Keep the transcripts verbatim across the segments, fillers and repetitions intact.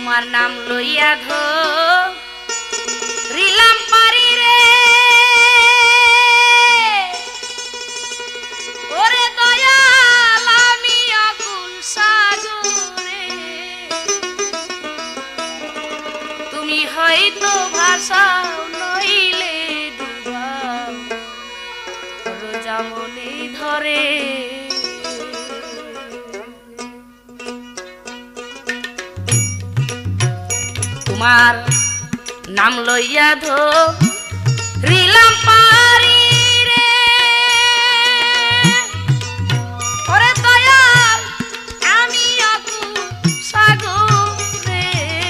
তোমার নাম লইয়া ধরিলাম পারি রে ওরে দয়াল আমি অকুল সাগরে তুমি হয়তো ভাষাও নইলে ডুবাও রোজামনি ধরে তোমার নাম লইয়া ধরিলাম পারি রে ওরে দয়াল আমি অকুল সাগরে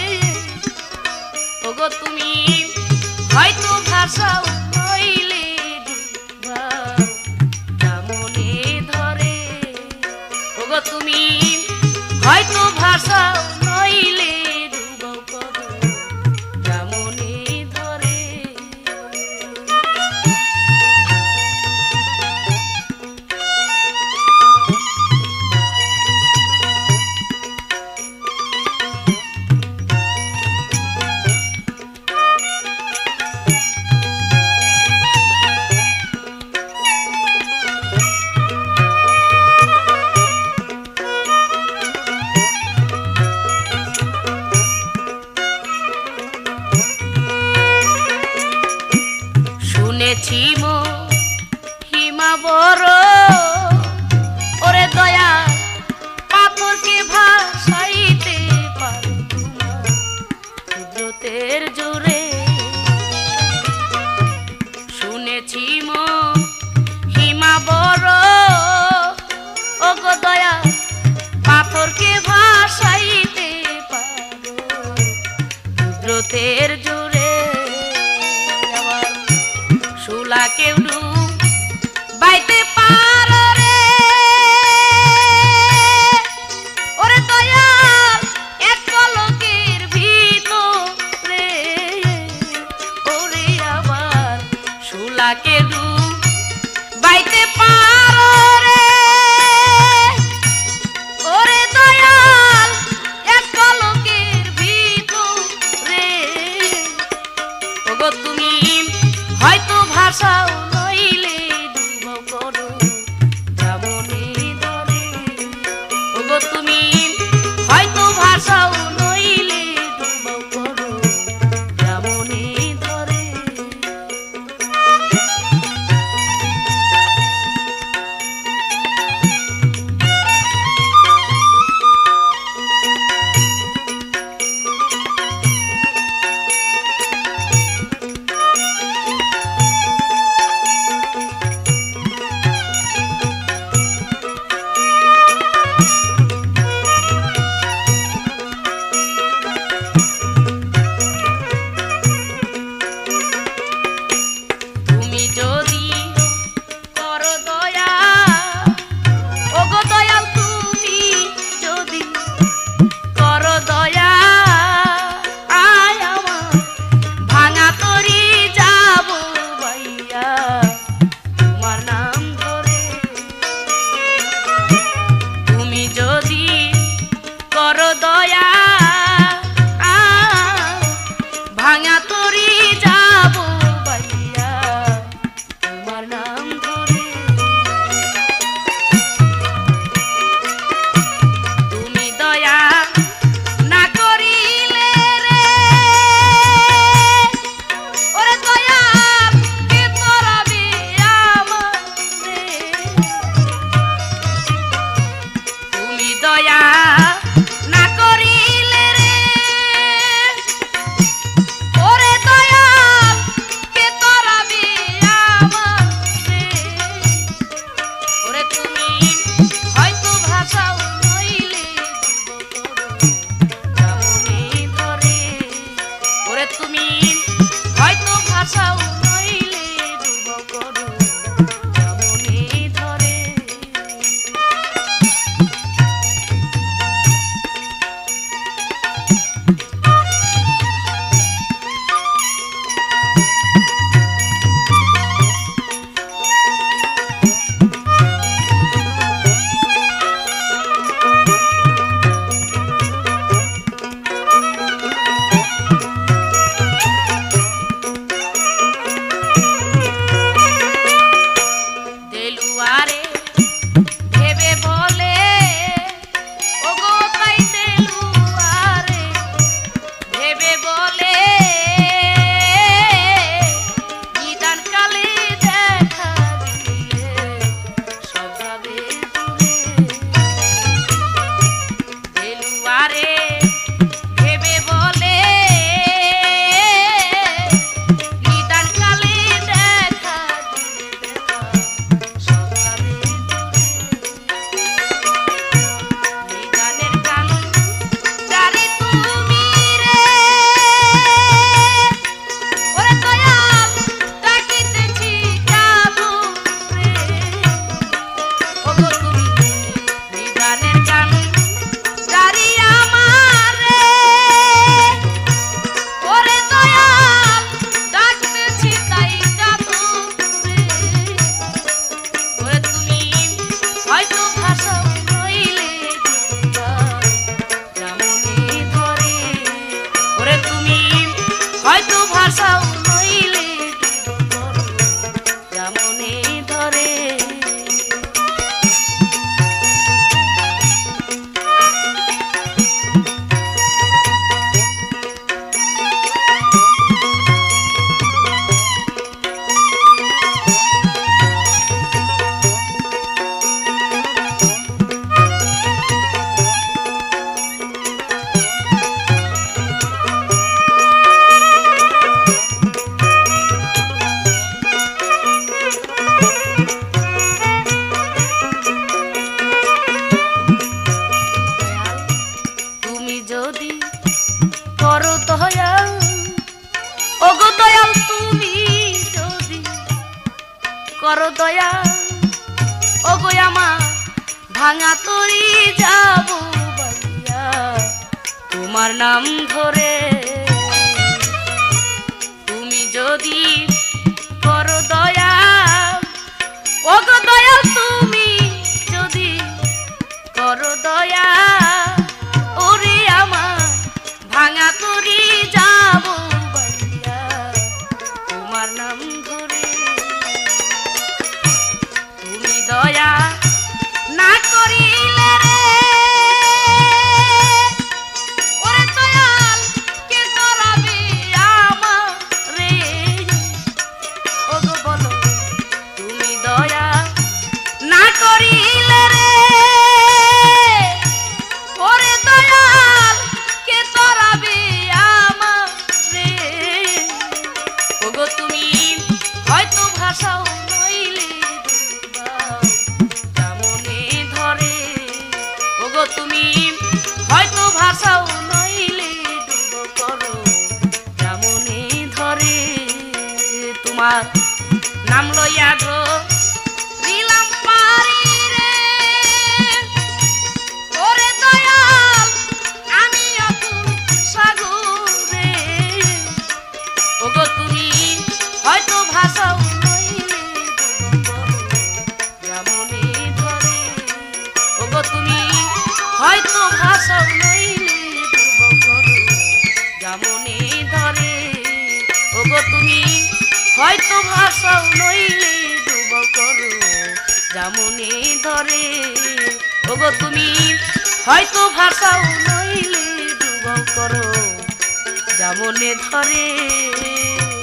ওগো তুমি হয়তো ভাষাও নইলে ডুবাও রোজামনি ধরে ওগো তুমি হয়তো ভাষাও নইলে দয়া ও গো আমার ভাঙা তরি যাব বালিয়া তোমার নাম ধরে তুমি যদি করো দয়া ও গো দয়া তুমি যদি করো দয়া ওরে আমার ভাঙা তরি যাব বালিয়া তোমার নাম ধরে তুমি দয়া না করিলে রে ওরে দয়াল কে করাবে আমার রে ও গো বলো তুমি দয়া না করিলে রে ওরে দয়াল কে করাবে আমার রে ও গো তুমি হয়তো ভাষাও নইলে তুমি হয়তো ভাষাও নইলে ডুব করো যেমনে ধরে তোমার নাম লইয়া ধরিলাম পারি রে ওরে দয়াল আমি অকুল সাগরে ওগো তুমি হয়তো ভাষাও নইলে ডুব করো যেমনে ধরে ওগো তুমি হয়তো ভাষাও নইলে ডুব করো যেমনে ধরে ওগো তুমি হয়তো ভাষাও নইলে ডুব করো যেমনে ধরে ওগো তুমি হয়তো ভাষাও নইলে ডুব করো যেমনে ধরে।